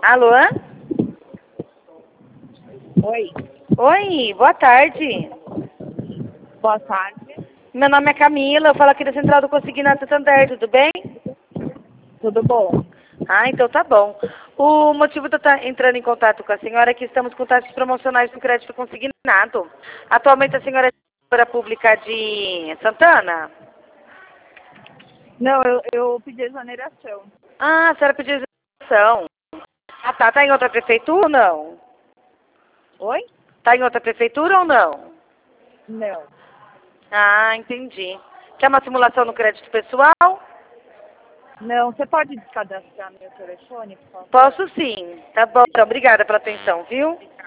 Alô? Oi, Oi, boa tarde. boa tarde. Meu nome é Camila, eu falo aqui da Central do Consignado Santander, tudo bem? Tudo bom? Ah, então tá bom. O motivo de eu estar entrando em contato com a senhora é que estamos com taxas promocionais no crédito consignado. Atualmente a senhora é gestora pública de Santana? Não, eu pedi exoneração. Ah, a senhora pediu exoneração. Ah, tá. Tá em outra prefeitura ou não? Oi? Tá em outra prefeitura ou não? Não. Ah, entendi. Quer uma simulação no crédito pessoal? Não, você pode descadastrar meu telefone, por favor? Posso sim. Tá bom. Então, obrigada pela atenção, viu?